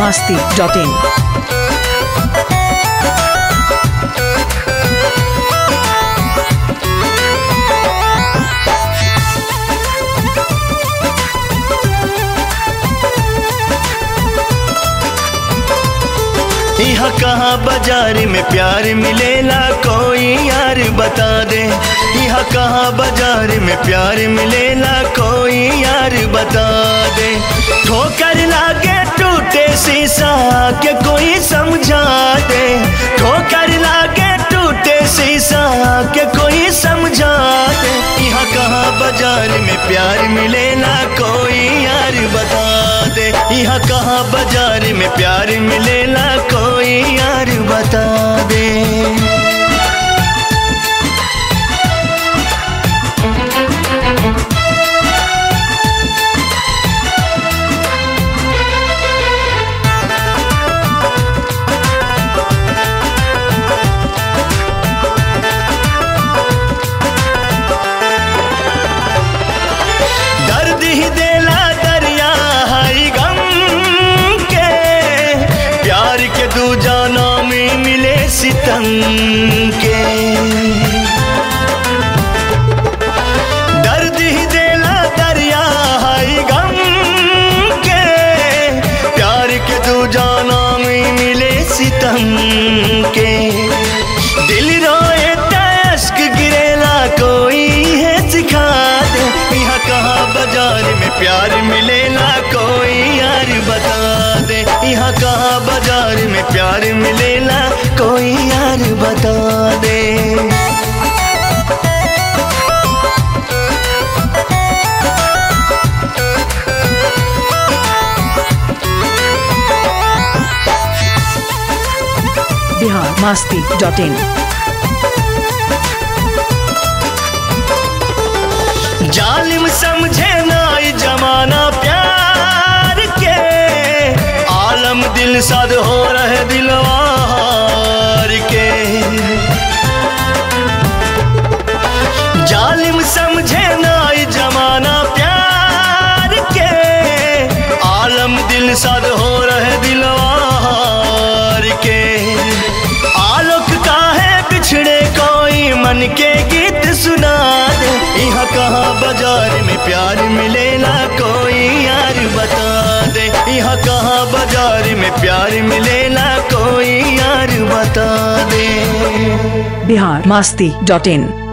biharmasti.in। यहाँ कहाँ बाजार में प्यार मिलेला कोई यार बता दे। यहाँ कहाँ बाजार में प्यार मिलेला कोई यार बता दे। ठोकर लागे टूटे शीशा के कोई समझा दे। ठोकर लागे टूटे शीशा के कोई समझा दे। यहाँ कहाँ बाजार में प्यार मिलेला कोई यार बता दे। यहाँ कहाँ बाजार में प्यार मिलेला कोई यार बता दे। दर्द ही देला दरिया हाई गम के। प्यार के दूजा नाम मिले सितम के। दर्द ही देला दरिया हाई गम के। प्यार के दूजा नाम मिले सितम के। दिल रोए तश्क गिरेला कोई है सिखा दे। यहाँ कहाँ बाजार में प्यार मिलेला कोई यार बता दे। यहाँ कहाँ बाजार में प्यार मिलेला कोई यार बता दे। biharmasti.in। जालिम समझे ना ये जमाना प्यार के। आलम दिल सद हो रहे दिलवार के। जालिम समझे ना ये जमाना प्यार के। आलम दिल सद हो रहे दिलवार के। आलोक का है बिछड़े कोई मन के गीत सुना दे। यहाँ कहाँ बाजार में प्यार मिलेला कोई यार बता दे। यहाँ कहाँ बाजार में प्यार मिलेला कोई यार बता दे। biharmasti.in।